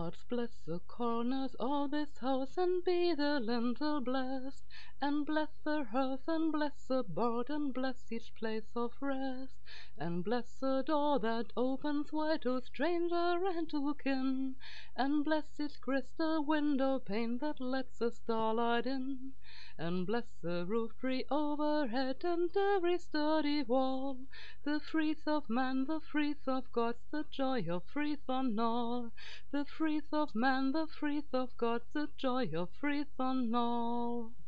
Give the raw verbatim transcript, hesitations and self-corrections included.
Gods bless the corners of this house, and be the lintel blessed, and bless the hearth, and bless the board, and bless each place of rest, and bless the door that opens wide to stranger and to kin, and bless each crystal window pane that lets the starlight in, and bless the roof tree overhead, and every sturdy wall, the wreath of man, the wreath of gods, the joy of wreath on all, the wreath of man, the wreath of God, the joy of wreath on all.